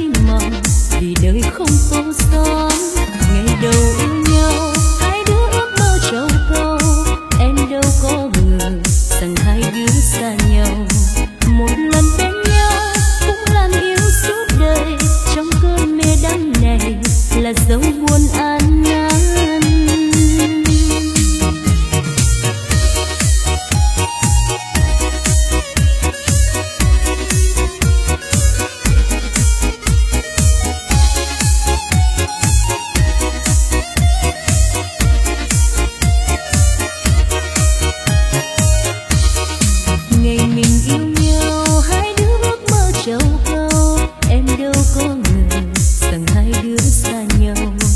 mộng vì đời không có gió. Ngày đầu yêu nhau hai đứa ước mơ trầu câu, em đâu có ngờ rằng hai đứa xa nhau. Một lần bên nhau cũng làm yêu suốt đời, trong cơn mê đắm này là dấu buồn an nan. Ngày mình yêu nhau hai đứa ước mơ trầu câu, em đâu có ngờ rằng hai đứa xa nhau.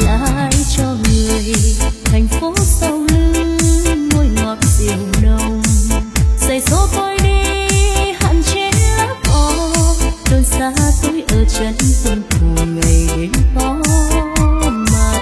lại cho người thành phố sau lưng môi ngọt dịu nồng. Giày số tôi đi hạn chế lá cỏ, đôi xa tôi ở chân tuân thủ ngày đêm có mặt.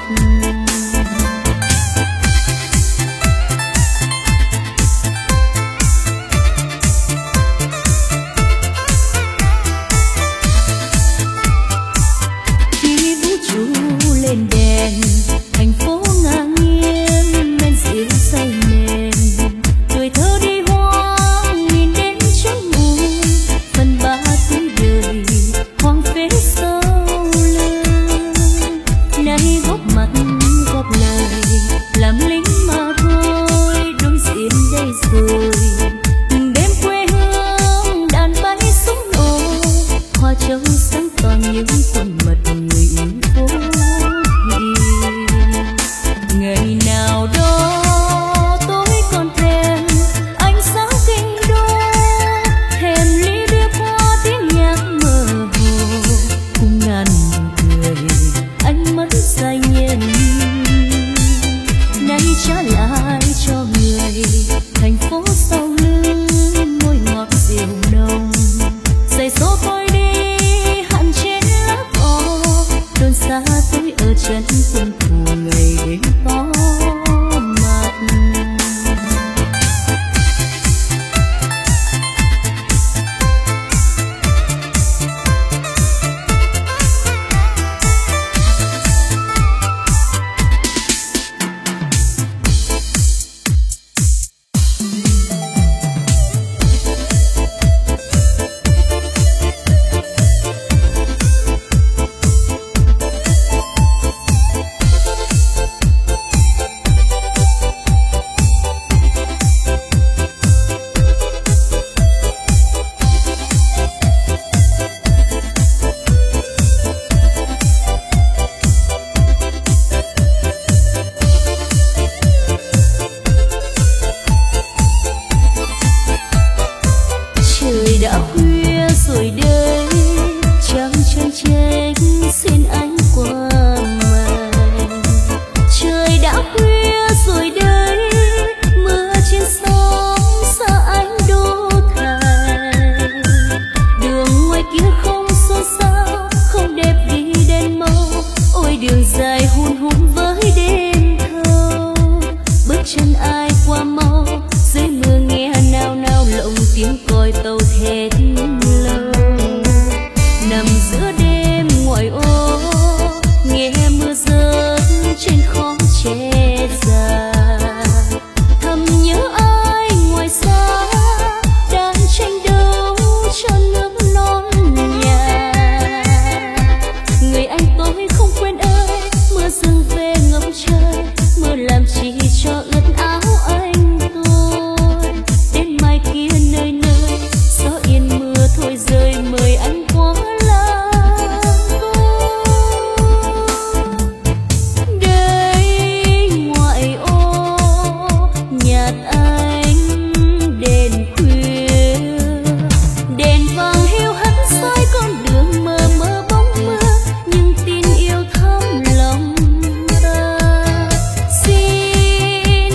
Khi vũ trụ lên đèn, thành phố ngang nghiêng men rượu say mềm, tuổi thơ đi hoang nhìn đến trắng mù, phần ba tuổi đời hoang phế sâu lưng. Nay góp mặt góp lời làm lính mà thôi, đối diện đây rồi đêm quê hương đàn bay súng nổ, hoa châu sáng toàn những khuôn mặt người yêu phố thị. Ngày nào đó tôi còn thèm ánh sáng kinh đô, thèm ly bia hoa tiếng nhạc mơ hồ, cùng ngàn nụ cười ánh mắt say nhiên. Nay trả lại cho người thành phố sau lưng môi ngọt dịu nồng. Giày số tôi đi hạn chế lá cỏ, đôi xa tôi ở chân tuân thủ ngày đêm có mặt. Trời đã khuya rồi đây, trăng trơn trách xin anh qua màn. Trời đã khuya rồi đây, mưa trên sóng xa anh đô thành. Đường ngoài kia không xôn xao, không đẹp đi đèn màu, ôi đường dài hun hun với đêm thâu. Bước chân ai qua mau, dưới mưa nghe nao nao lộng tiếng còi tàu thét lâu. Nằm giữa đêm ngoài ô, nghe mưa rớt trên khóm tre già, thầm nhớ ai ngoài xa đang tranh đấu cho nước non nhà. Người anh tôi không quên ơi, mưa dâng về ngập trời, mưa làm chi cho ướt áo anh tôi. Đến mai kia nơi nơi gió yên mưa thôi rơi, mời anh qua làng tôi. Đây ngoại ô nhạt ánh đèn khuya, đèn vàng hiu hắt soi con đường mờ mờ bóng mưa, nhưng tin yêu thắm lòng ta. Xin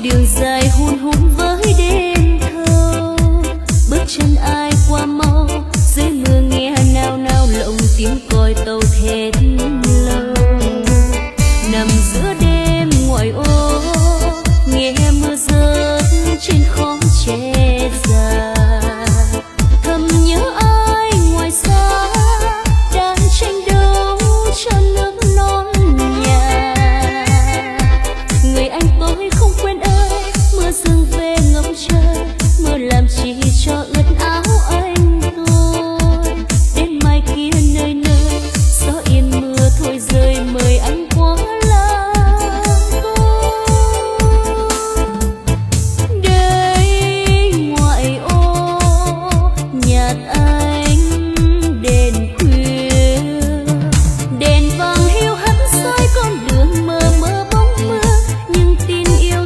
đường dài hun hút với đêm thâu, bước chân ai qua mau dưới mưa nghe nao nao lộng tiếng còi tàu thét lâu. Nằm giữa đêm ngoài ô nghe mưa rớt trên khóm tre già, thầm nhớ ai ngoài xa đang tranh đấu cho nước non nhà. Người anh tôi không quên ơi, mưa dâng về ngập trời, mưa làm chi cho ướt áo anh tôi. Đến mai kia nơi nơi gió yên mưa thôi rơi, mời anh qua làng tôi. Đây ngoại ô nhạt anh đèn khuya, đèn vàng hiu hắt soi con đường mờ mờ bóng mưa, nhưng tin yêu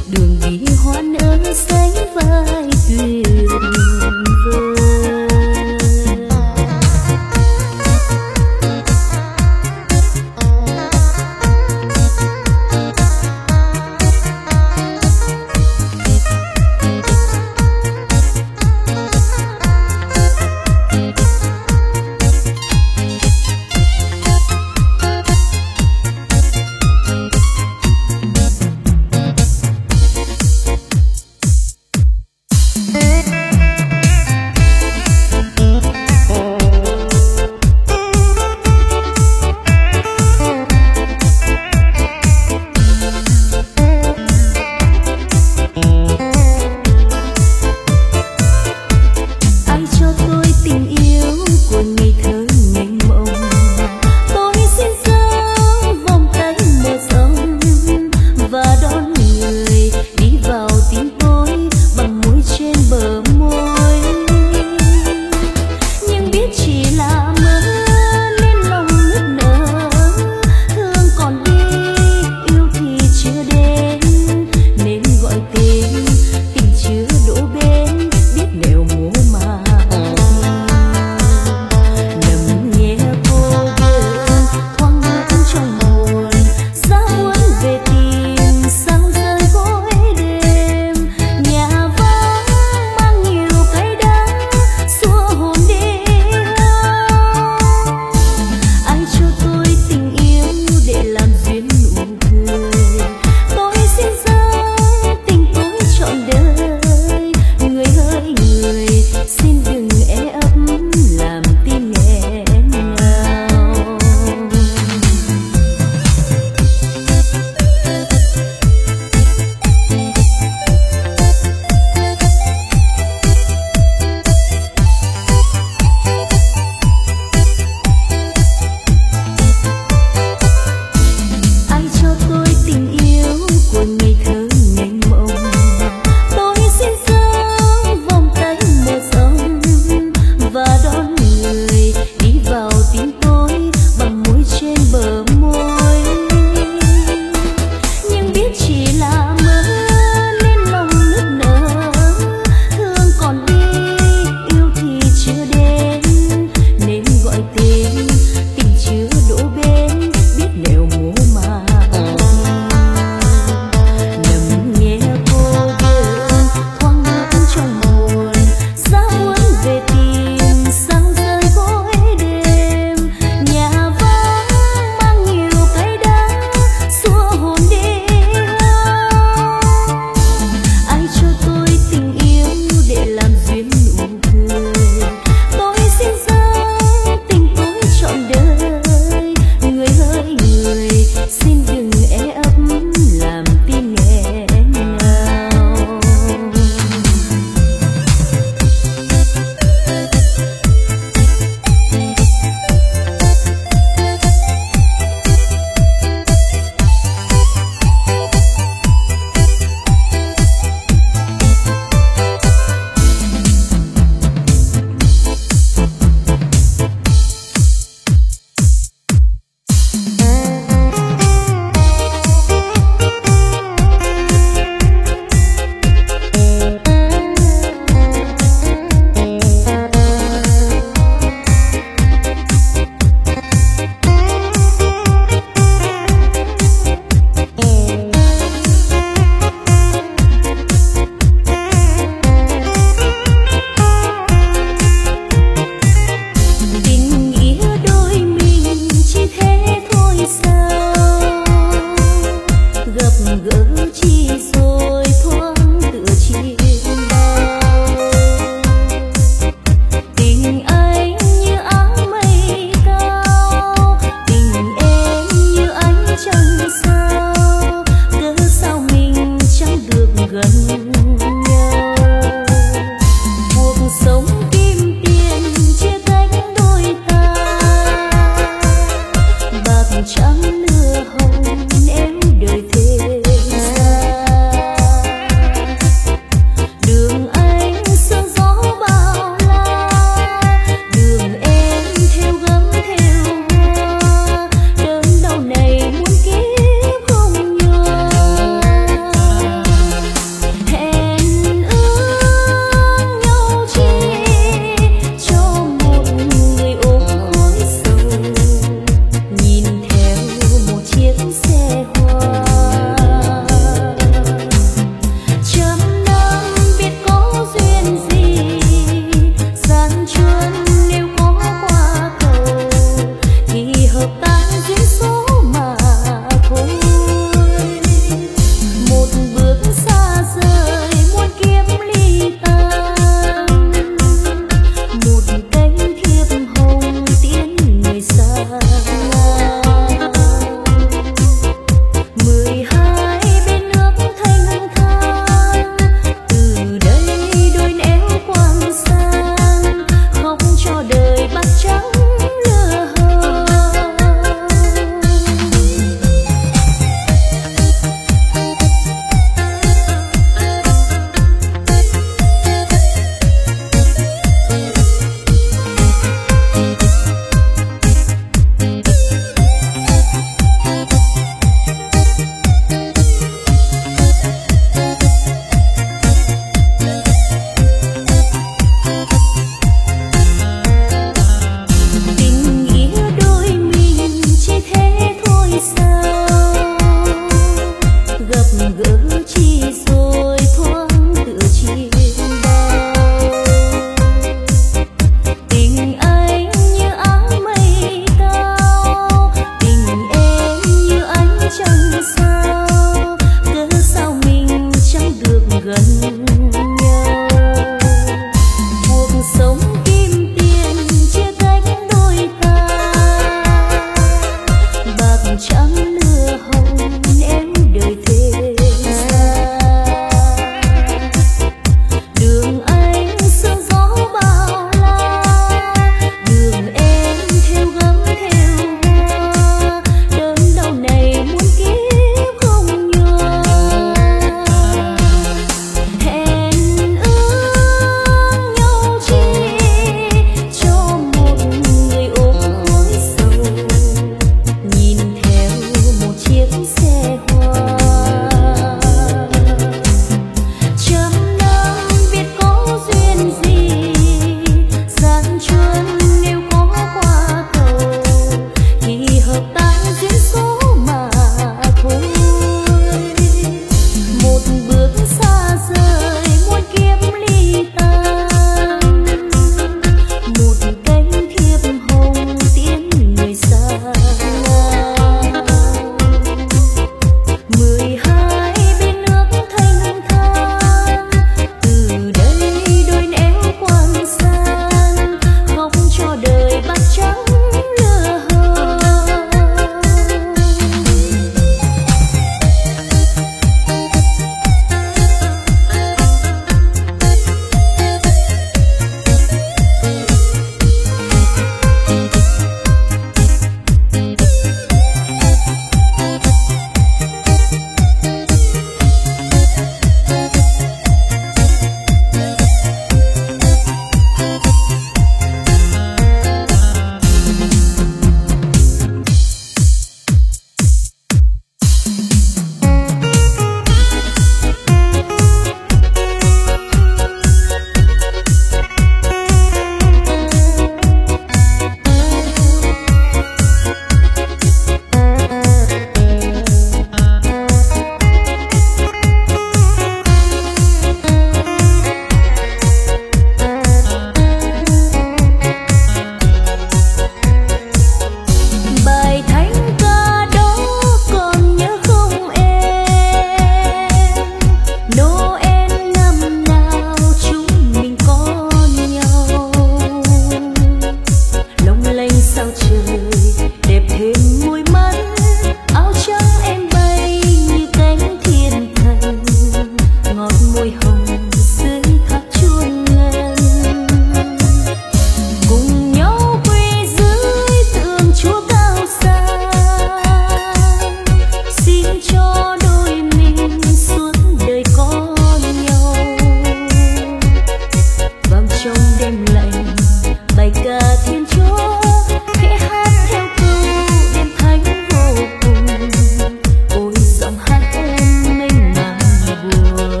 trong đêm lạnh, bài ca thiên chúa khẽ hát theo câu đêm thánh vô cùng. Ôi giọng hát em mênh mang buồn,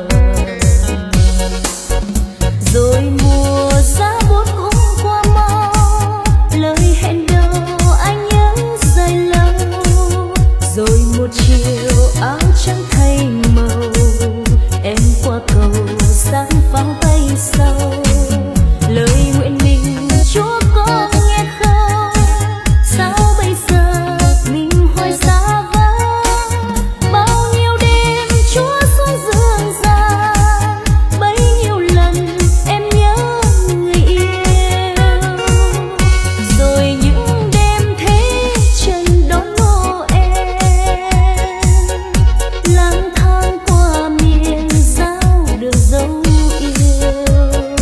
rồi mùa giá buốt cũng qua mau, lời hẹn đầu anh nhớ dài lâu. Rồi một chiều áo trắng thay màu, em qua cầu sáng vắng tay sau. Lời nguyện mình Chúa có nghe không? Sao bây giờ mình hoài xa vắng? Bao nhiêu đêm Chúa xuống dương gian, bấy nhiêu lần em nhớ người yêu. Rồi những đêm thế trần đón Noel, lang thang qua miền giao đường dấu yêu.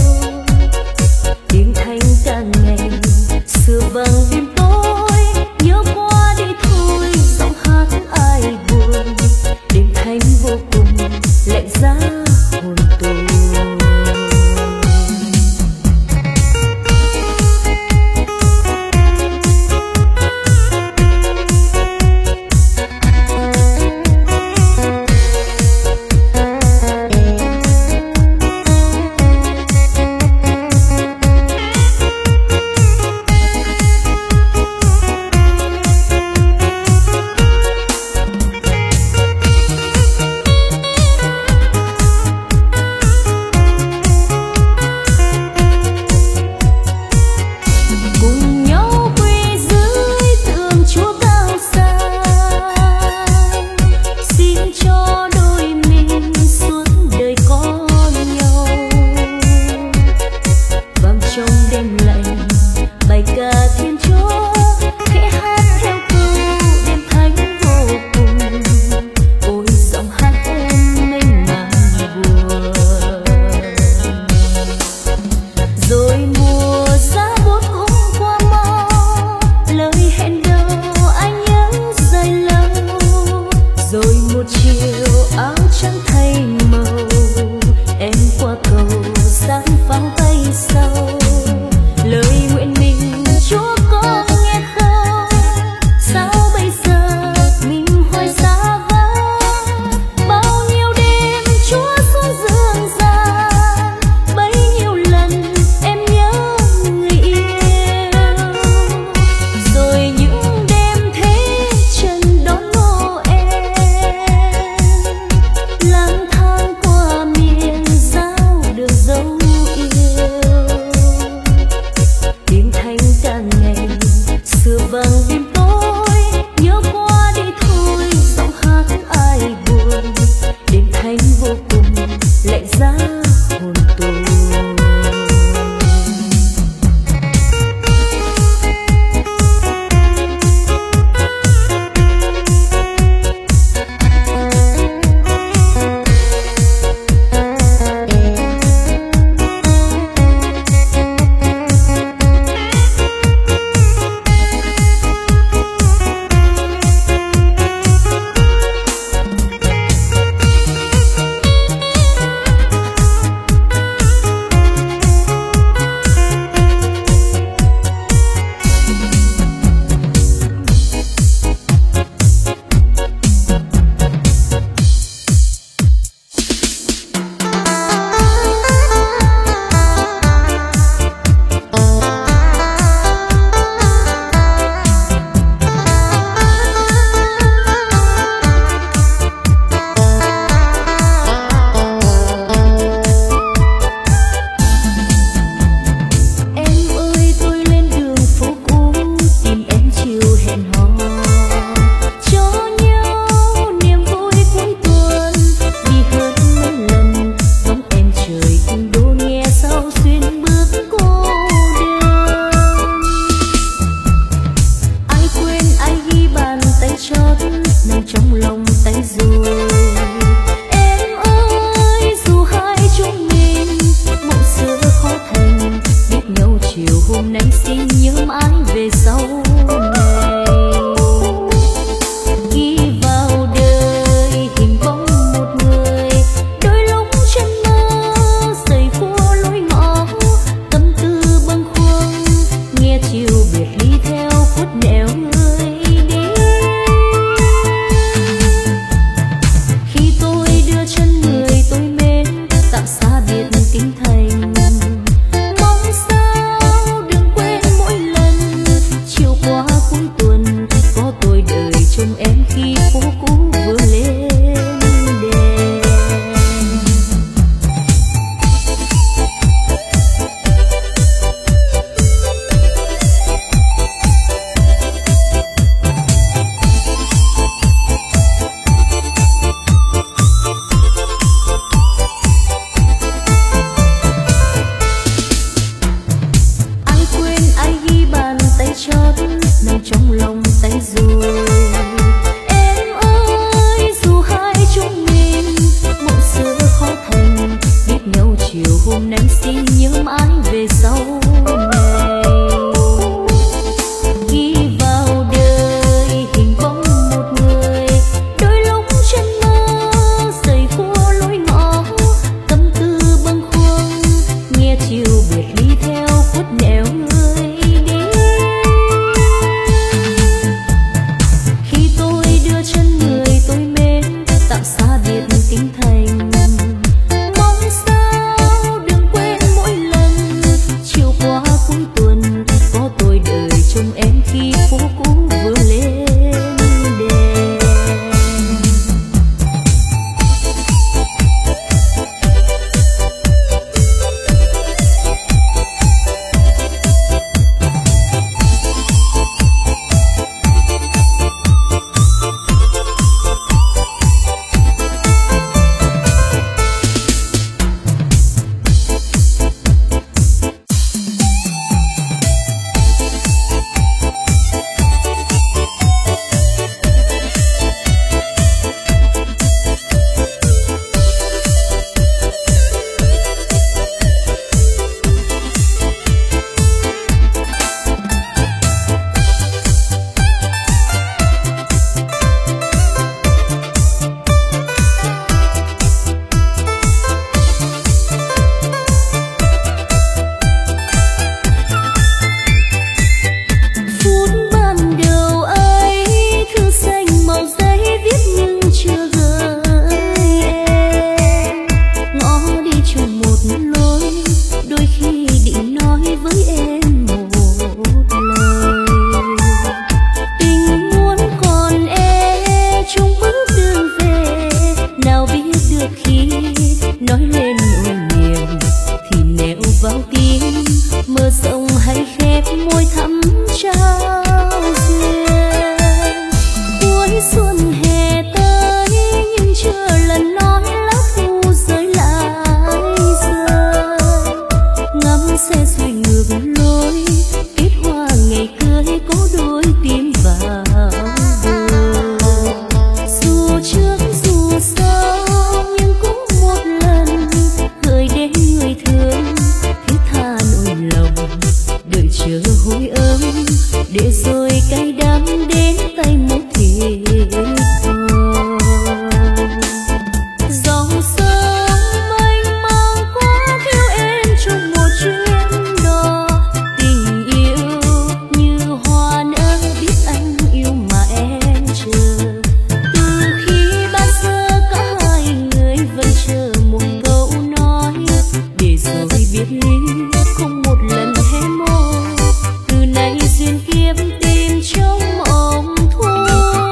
không một lần hé môi. Từ nay duyên kiếp tìm trong mộng thôi.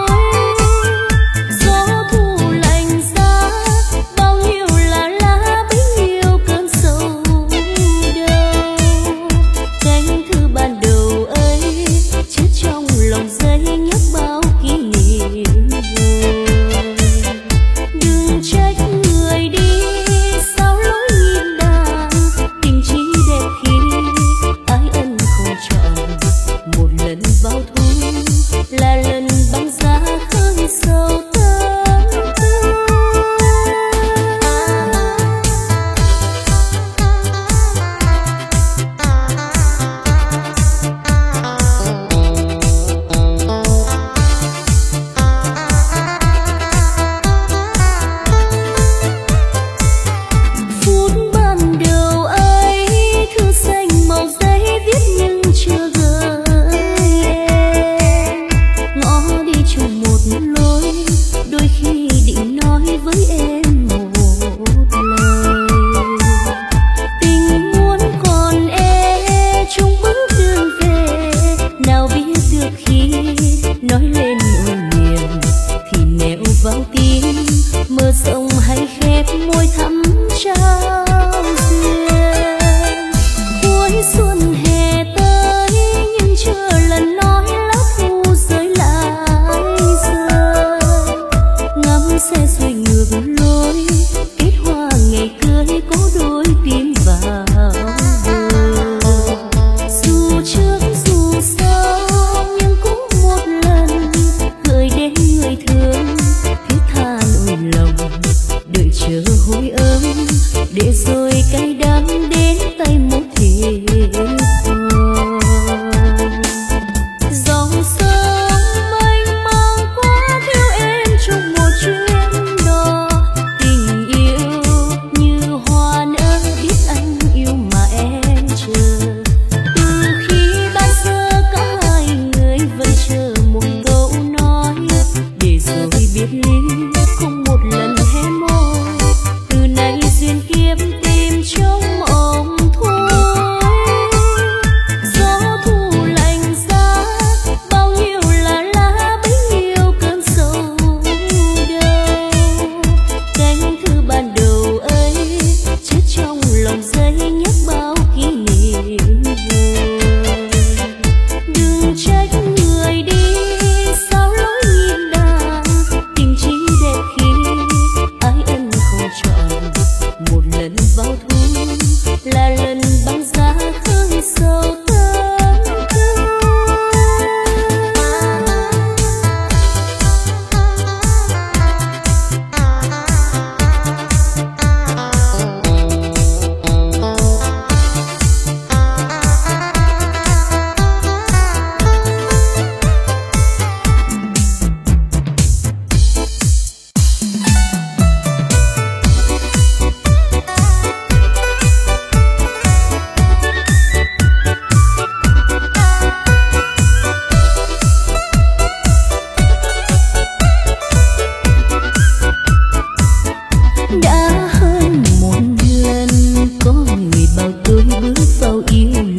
Gió thu lạnh giá, bao nhiêu là lá bấy nhiêu cơn sầu đau. Cánh thư ban đầu ấy chết trong lòng giấy nhắc bao kỷ niệm buồn. Đừng trách người đi sao lối nhịp đàn, tình chỉ đẹp khi ái ân không chọn. Một lần vào thu là lần băng giá khơi sâu tâm tư. Phút ban đầu ấy thư xanh màu giấy viết nhưng chưa gửi em. Ngõ đi chung một lối, đôi khi định nói với em một lời. Tình muốn còn chung bước đường về, nào biết được khi nói lên nỗi niềm thì nẻo vào tim mơ rộng hay khép môi thắm trao duyên. Cuối xuân hè tới nhưng chưa lần nói lá thu rơi lại rơi. Ngắm xe xoay ngược lối, kết hoa ngày cưới có đôi tim vào bờ. Dù trước dù sau nhưng cũng một lần gửi đến người thương thiết tha nỗi lòng, đợi chờ hồi ấm để rồi cay đắng đến tay một thiệp hồng. Dòng sông mênh mang qua theo em trong một chuyến đò. Tình yêu như hoa nở biết anh yêu mà em chờ. Từ khi ban sơ cả hai người vẫn chờ một câu nói, để rồi biệt ly không một lần hé môi. Từ nay duyên kiếp tìm trong mộng thôi. Gió thu lạnh giá, bao nhiêu là lá bấy nhiêu cơn sầu đau. Cánh thư ban đầu ấy chết trong lòng giấy nhắc bao kỷ niệm buồn. Đừng trách người đi sao lối nhịp đàn, tình chỉ đẹp khi ái ân không chọn. Một lần vào thu là lần băng giá khơi sâu tâm tư. Đã hơn một lần có người bảo tôi bước vào yêu